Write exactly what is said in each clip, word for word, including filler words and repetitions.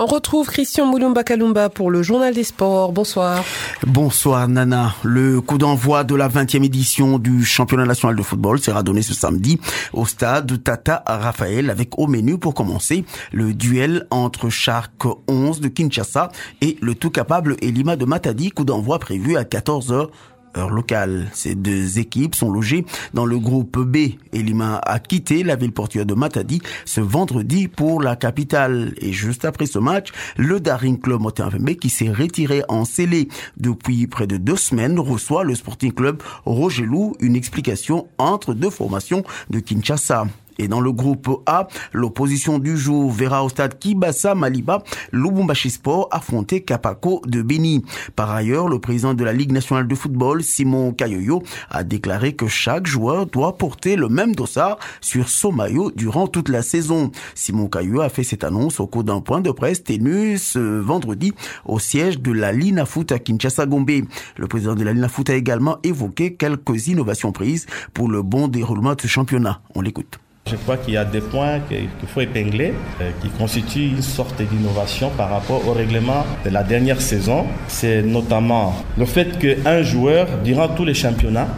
On retrouve Christian Moulumba Kalumba pour le Journal des Sports. Bonsoir. Bonsoir Nana. Le coup d'envoi de la vingtième édition du championnat national de football sera donné ce samedi au stade Tata Raphaël avec au menu pour commencer le duel entre Shark onze de Kinshasa et le tout capable Elima de Matadi. Coup d'envoi prévu à quatorze heures. Heure locale. Ces deux équipes sont logées dans le groupe B. Elima a quitté la ville portuaire de Matadi ce vendredi pour la capitale. Et juste après ce match, le Daring Club Motenvembe, qui s'est retiré en scellé depuis près de deux semaines, reçoit le Sporting Club Rogelou, une explication entre deux formations de Kinshasa. Et dans le groupe A, l'opposition du jour verra au stade Kibasa Maliba Lubumbashi Sport affronter Kapako de Beni. Par ailleurs, le président de la Ligue nationale de football, Simon Kayoyo, a déclaré que chaque joueur doit porter le même dossard sur son maillot durant toute la saison. Simon Kayoyo a fait cette annonce au cours d'un point de presse tenu ce vendredi au siège de la Linafoot à Kinshasa-Gombe. Le président de la Linafoot a également évoqué quelques innovations prises pour le bon déroulement de ce championnat. On l'écoute. Je crois qu'il y a des points qu'il faut épingler, euh, qui constituent une sorte d'innovation par rapport au règlement de la dernière saison. C'est notamment le fait qu'un joueur, durant tous les championnats,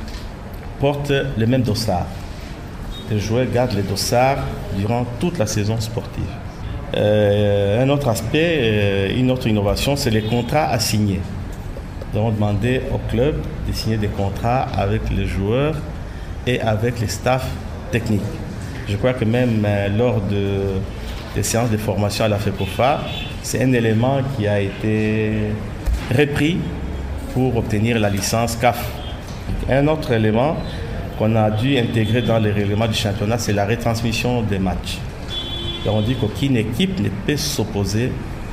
porte le même dossard. Les joueurs gardent les dossards durant toute la saison sportive. Euh, un autre aspect, euh, une autre innovation, c'est les contrats à signer. Nous avons demandé au club de signer des contrats avec les joueurs et avec les staffs technique. Je crois que même euh, lors de, des séances de formation à la FECOFA, c'est un élément qui a été repris pour obtenir la licence C A F. Un autre élément qu'on a dû intégrer dans les règlements du championnat, c'est la retransmission des matchs. Et on dit qu'aucune équipe ne peut s'opposer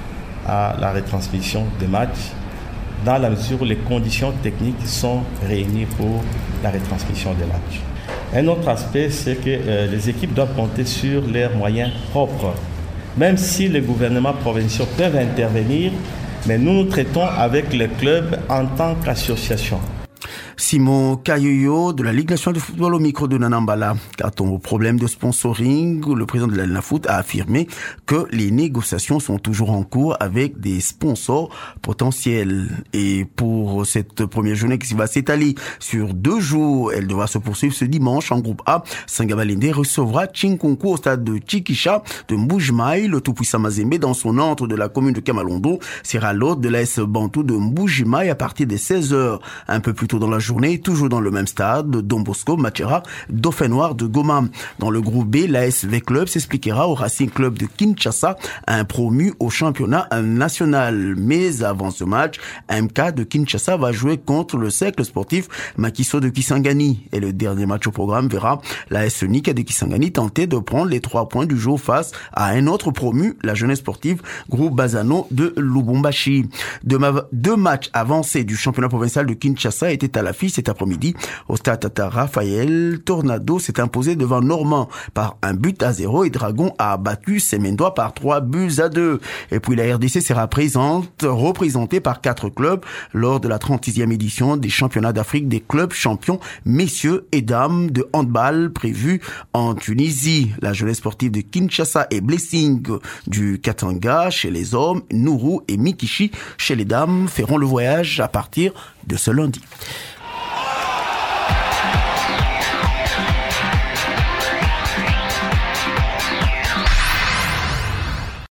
à la retransmission des matchs dans la mesure où les conditions techniques sont réunies pour la retransmission des matchs. Un autre aspect, c'est que euh, les équipes doivent compter sur leurs moyens propres. Même si les gouvernements provinciaux peuvent intervenir, mais nous nous traitons avec les clubs en tant qu'association. Simon Kayoyo de la Ligue nationale de football au micro de Nanambala. Quant au problème de sponsoring, le président de la Linafoot a affirmé que les négociations sont toujours en cours avec des sponsors potentiels. Et pour cette première journée qui va s'étaler sur deux jours, elle devra se poursuivre ce dimanche en groupe A. Sangabalende recevra Chinkonku au stade de Chikisha de Mbujimai. Le tout-puissant Mazembe dans son antre de la commune de Kamalondo sera l'hôte de l'A S Bantou de Mbujimai à partir des seize heures. Un peu plus tôt dans la journée, toujours dans le même stade, Don Bosco Matera, Dauphin Noir de Goma. Dans le groupe B, l'A S V Club s'expliquera au Racing Club de Kinshasa, un promu au championnat national. Mais avant ce match, M K de Kinshasa va jouer contre le cercle sportif Makiso de Kisangani. Et le dernier match au programme verra l'A S Nika de Kisangani tenter de prendre les trois points du jour face à un autre promu, la jeunesse sportive Groupe Bazano de Lubumbashi. Deux, ma- deux matchs avancés du championnat provincial de Kinshasa étaient à l'affiche cet après-midi au stade Tata Raphaël. Tornado s'est imposé devant Normand par un but à zéro et Dragon a battu Semendois par trois buts à deux. Et puis la R D C sera présente, représentée par quatre clubs lors de la trente-sixième édition des championnats d'Afrique des clubs champions messieurs et dames de handball prévus en Tunisie. La jeunesse sportive de Kinshasa et Blessing du Katanga chez les hommes, Nourou et Mikishi chez les dames feront le voyage à partir de ce lundi.